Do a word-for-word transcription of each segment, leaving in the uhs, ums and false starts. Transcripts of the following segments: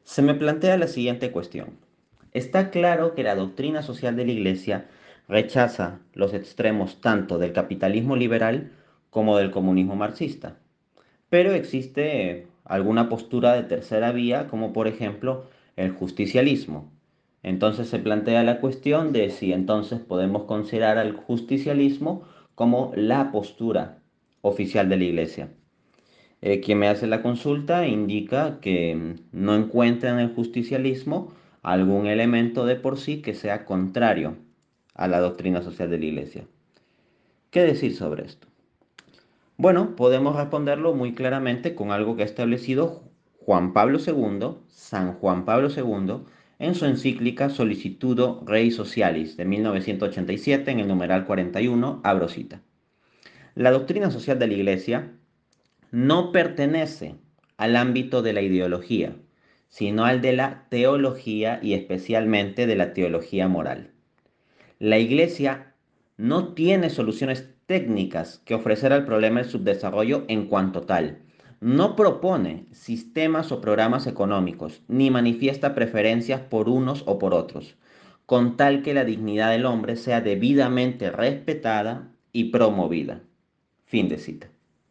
Se me plantea la siguiente cuestión. Está claro que la doctrina social de la Iglesia rechaza los extremos tanto del capitalismo liberal como del comunismo marxista, pero existe alguna postura de tercera vía, como por ejemplo el justicialismo. Entonces se plantea la cuestión de si entonces podemos considerar al justicialismo como la postura oficial de la Iglesia. Eh, quien me hace la consulta indica que mm, no encuentra en el justicialismo algún elemento de por sí que sea contrario a la doctrina social de la Iglesia. ¿Qué decir sobre esto? Bueno, podemos responderlo muy claramente con algo que ha establecido Juan Pablo segundo, San Juan Pablo segundo, en su encíclica Solicitudo Rei Socialis de mil novecientos ochenta y siete, en el numeral cuarenta y uno, abro cita. La doctrina social de la Iglesia no pertenece al ámbito de la ideología, sino al de la teología y especialmente de la teología moral. La Iglesia no tiene soluciones técnicas que ofrecer al problema del subdesarrollo en cuanto tal. No propone sistemas o programas económicos, ni manifiesta preferencias por unos o por otros, con tal que la dignidad del hombre sea debidamente respetada y promovida. Fin de cita.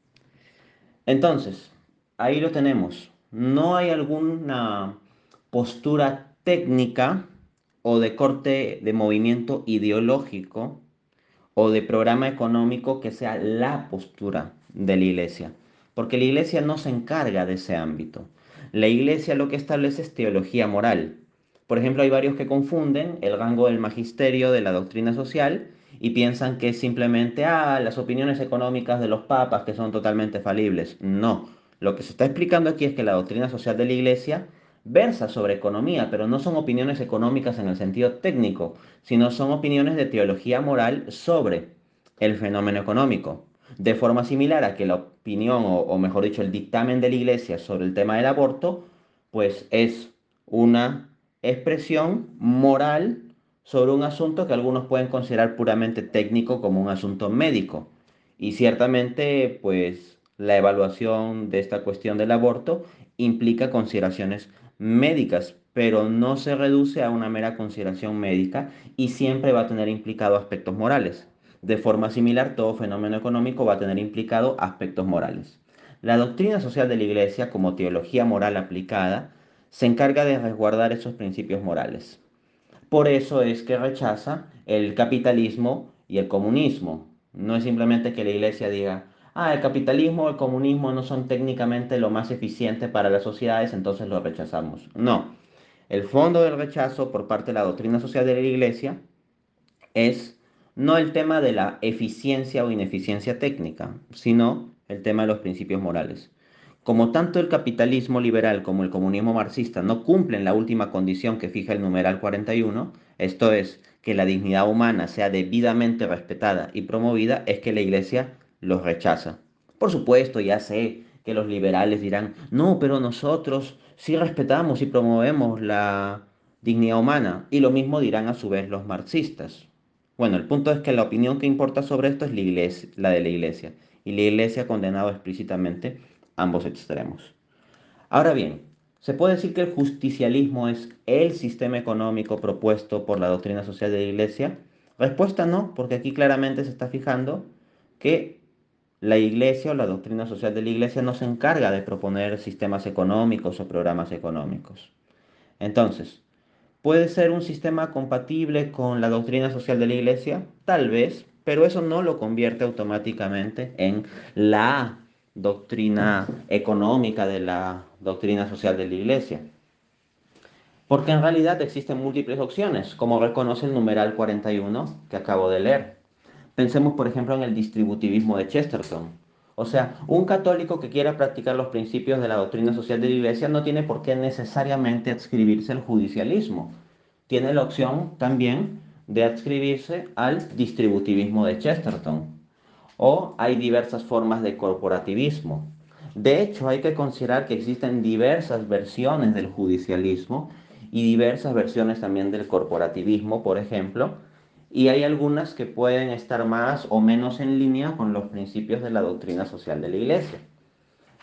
Entonces, ahí lo tenemos. No hay alguna postura técnica o de corte de movimiento ideológico o de programa económico que sea la postura de la iglesia, porque la iglesia no se encarga de ese ámbito. La iglesia lo que establece es teología moral. Por ejemplo, hay varios que confunden el rango del magisterio de la doctrina social y piensan que es simplemente, ah, las opiniones económicas de los papas que son totalmente falibles. No, lo que se está explicando aquí es que la doctrina social de la iglesia versa sobre economía, pero no son opiniones económicas en el sentido técnico, sino son opiniones de teología moral sobre el fenómeno económico. De forma similar a que la opinión, o, o mejor dicho, el dictamen de la Iglesia sobre el tema del aborto, pues es una expresión moral sobre un asunto que algunos pueden considerar puramente técnico como un asunto médico. Y ciertamente, pues la evaluación de esta cuestión del aborto implica consideraciones médicas, pero no se reduce a una mera consideración médica y siempre va a tener implicado aspectos morales. De forma similar, todo fenómeno económico va a tener implicado aspectos morales. La doctrina social de la Iglesia, como teología moral aplicada, se encarga de resguardar esos principios morales. Por eso es que rechaza el capitalismo y el comunismo. No es simplemente que la Iglesia diga, ah, el capitalismo o el comunismo no son técnicamente lo más eficiente para las sociedades, entonces lo rechazamos. No. El fondo del rechazo por parte de la doctrina social de la Iglesia es no el tema de la eficiencia o ineficiencia técnica, sino el tema de los principios morales. Como tanto el capitalismo liberal como el comunismo marxista no cumplen la última condición que fija el numeral cuarenta y uno, esto es, que la dignidad humana sea debidamente respetada y promovida, es que la Iglesia los rechaza. Por supuesto, ya sé que los liberales dirán, no, pero nosotros sí respetamos y promovemos la dignidad humana, y lo mismo dirán a su vez los marxistas. Bueno, el punto es que la opinión que importa sobre esto es la iglesia, la de la iglesia, y la iglesia ha condenado explícitamente ambos extremos. Ahora bien, ¿se puede decir que el justicialismo es el sistema económico propuesto por la doctrina social de la iglesia? Respuesta no, porque aquí claramente se está fijando que la iglesia o la doctrina social de la iglesia no se encarga de proponer sistemas económicos o programas económicos. Entonces, ¿puede ser un sistema compatible con la doctrina social de la Iglesia? Tal vez, pero eso no lo convierte automáticamente en la doctrina económica de la doctrina social de la Iglesia. Porque en realidad existen múltiples opciones, como reconoce el numeral cuarenta y uno que acabo de leer. Pensemos, por ejemplo, en el distributivismo de Chesterton. O sea, un católico que quiera practicar los principios de la doctrina social de la Iglesia no tiene por qué necesariamente adscribirse al judicialismo. Tiene la opción también de adscribirse al distributivismo de Chesterton. O hay diversas formas de corporativismo. De hecho, hay que considerar que existen diversas versiones del judicialismo y diversas versiones también del corporativismo, por ejemplo, y hay algunas que pueden estar más o menos en línea con los principios de la doctrina social de la Iglesia.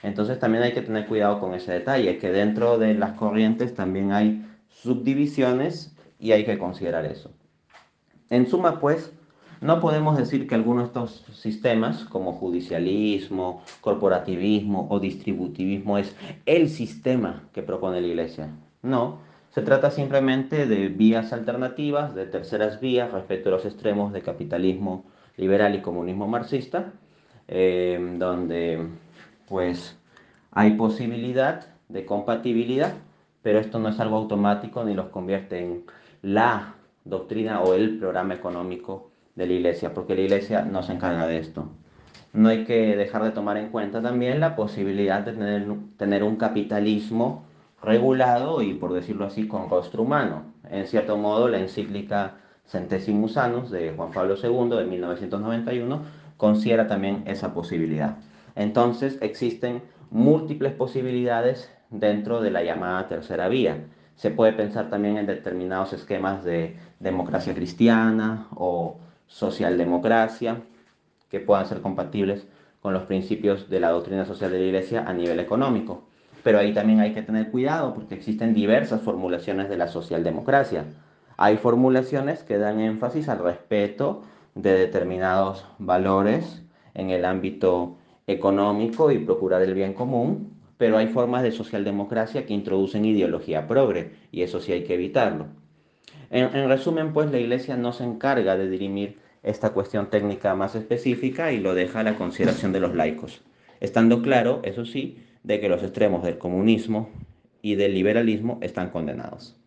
Entonces también hay que tener cuidado con ese detalle, que dentro de las corrientes también hay subdivisiones y hay que considerar eso. En suma, pues, no podemos decir que alguno de estos sistemas, como judicialismo, corporativismo o distributivismo, es el sistema que propone la Iglesia. No, se trata simplemente de vías alternativas, de terceras vías respecto a los extremos de capitalismo liberal y comunismo marxista, eh, donde pues hay posibilidad de compatibilidad, pero esto no es algo automático ni los convierte en la doctrina o el programa económico de la Iglesia, porque la Iglesia no se encarga de esto. No hay que dejar de tomar en cuenta también la posibilidad de tener, tener un capitalismo regulado y, por decirlo así, con rostro humano. En cierto modo, la encíclica Centesimus Annus de Juan Pablo segundo de mil novecientos noventa y uno considera también esa posibilidad. Entonces, existen múltiples posibilidades dentro de la llamada tercera vía. Se puede pensar también en determinados esquemas de democracia cristiana o socialdemocracia que puedan ser compatibles con los principios de la doctrina social de la Iglesia a nivel económico. Pero ahí también hay que tener cuidado porque existen diversas formulaciones de la socialdemocracia. Hay formulaciones que dan énfasis al respeto de determinados valores en el ámbito económico y procurar el bien común, pero hay formas de socialdemocracia que introducen ideología progre y eso sí hay que evitarlo. En, en resumen, pues la Iglesia no se encarga de dirimir esta cuestión técnica más específica y lo deja a la consideración de los laicos, estando claro, eso sí, de que los extremos del comunismo y del liberalismo están condenados.